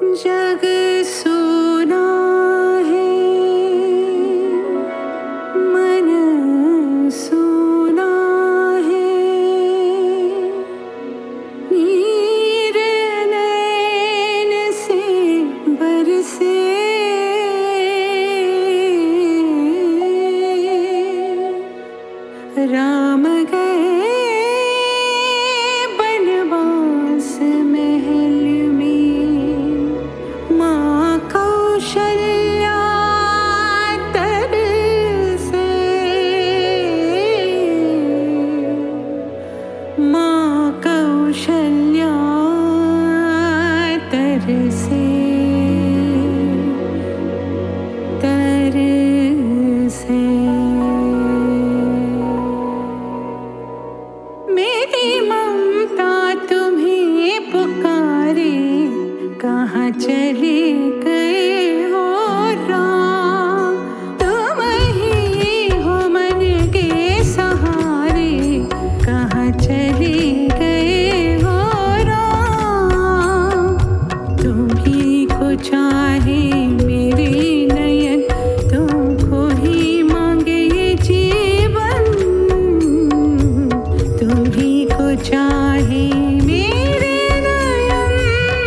जग सुना है, मन सुना है, नीर नैन से बरसे, राम गए बनवास महल में, माँ कौशल्या तरसे, माँ कौशल्या तरसे, तरसे। मेरी ममता तुम्हें पुकारे, कहाँ चले गए हो राम? तुम ही हो मन के सहारे, कहाँ चले गए हो राम? तुम्ही को चाहे मेरे नयन, तुमको ही मांगे ये जीवन, तुम्ही को चाहे मेरे नयन,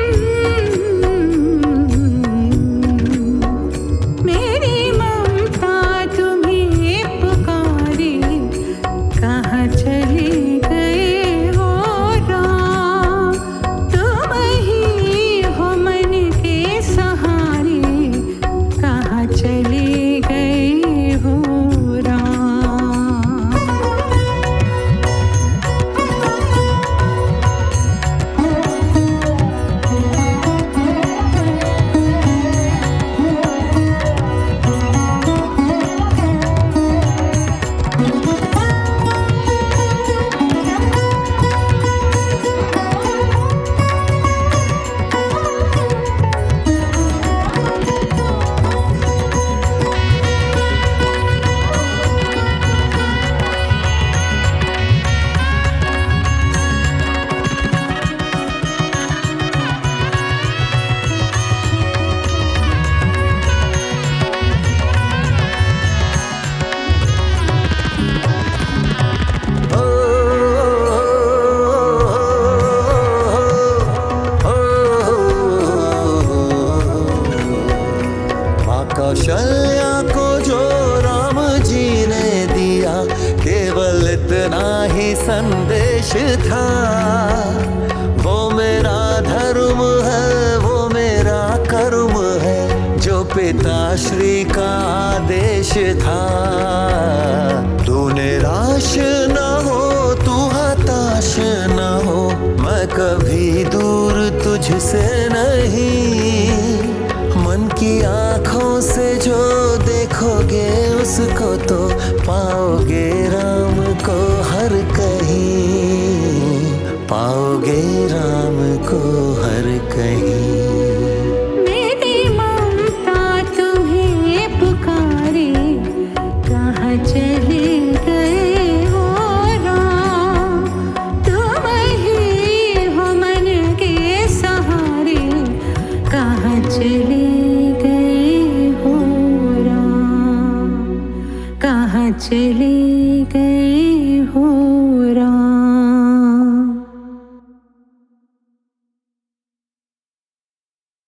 मेरी ममता तुम्हें पुकारे, कहाँ चले गए हो राम? तुम ही हो मन के सहारे, कहाँ चले गए हो राम? कौशल्या को जो राम जी ने दिया, केवल इतना ही संदेश था। वो मेरा धर्म है, वो मेरा कर्म है, जो पिताश्री का आदेश था। तू निराश न हो, तू हताश न हो, मैं कभी दूर तुझसे नहीं। मन की आँखों से जो देखोगे उसको तो पाओगे राम को हर कहीं, पाओगे राम को हर कहीं। मेरी ममता तुम्हें पुकारे, कहाँ चले गए हो राम? तुम ही हो मन के सहारे, कहाँ चले गए हो राम? कहाँ चले गए हो?